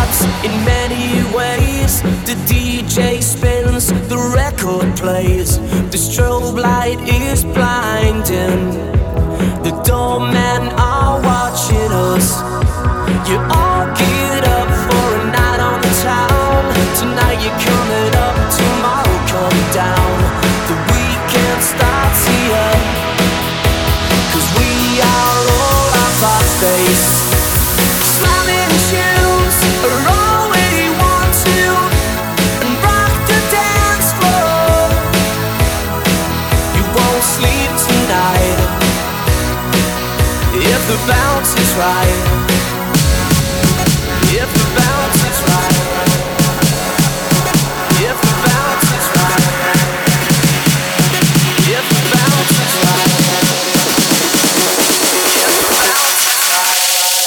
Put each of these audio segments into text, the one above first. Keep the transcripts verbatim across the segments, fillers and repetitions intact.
starts in many ways. The D J spins, the record plays. The strobe light is blinding. The doormen are watching us. You all get up for a night on the town. Tonight you're coming up, tomorrow coming down. The weekend starts here, 'cause we are all off our face. Slamming shoes are all we want to, and rock the dance floor. You won't sleep tonight if the bounce is right. If the bounce is right. If the bounce is right. If the bounce is right. If the bounce is right.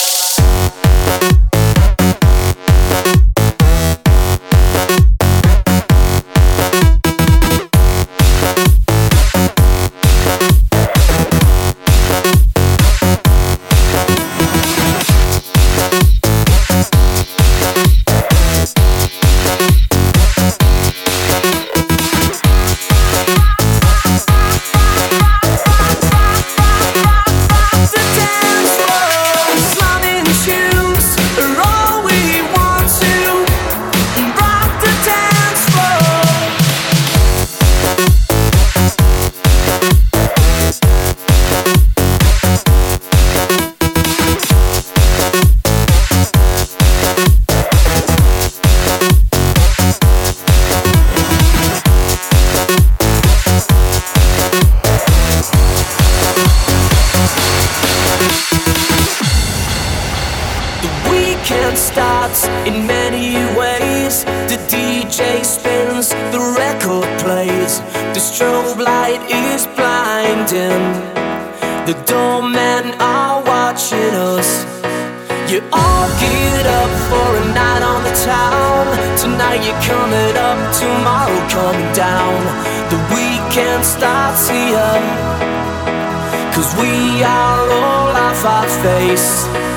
Starts in many ways. The D J spins, the record plays. The strobe light is blinding. The doormen are watching us. You all get up for a night on the town. Tonight you're coming up, tomorrow coming down. The weekend starts here, 'cause we are all off our face.